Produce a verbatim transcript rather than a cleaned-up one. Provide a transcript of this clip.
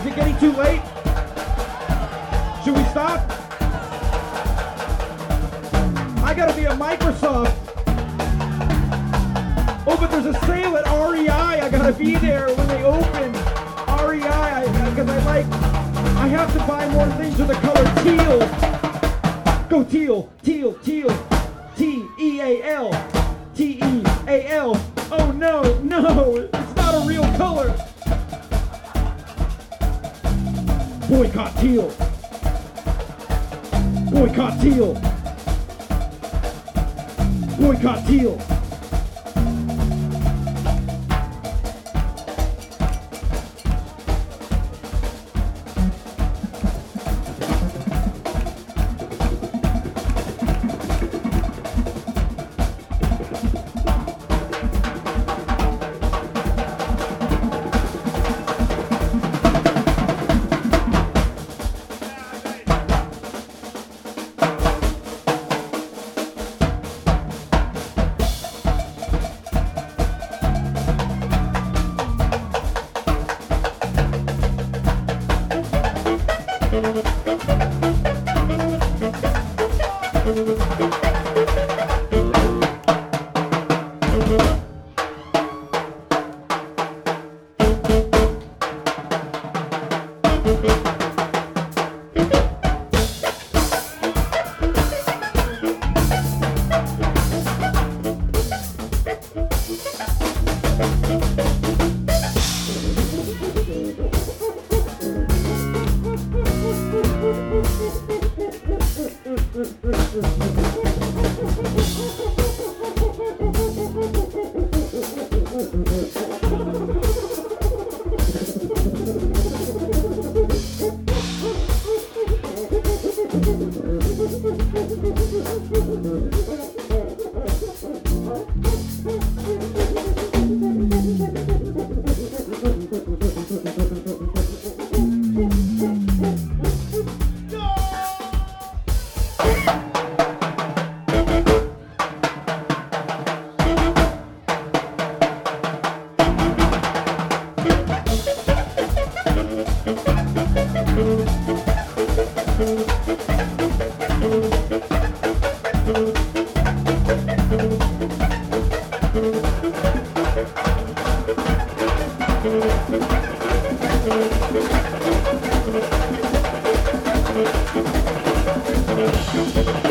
it getting too late? Should we stop? I gotta be at Microsoft. Oh, but there's a sale at R E I. I gotta be there when they open. R E I, because I, I like, I have to buy more things with the color teal. Go teal, teal, teal. T E A L. T E A L. Oh no, no, it's not a real color. Boycott teal. Boycott teal. Boycott teal. Thank you.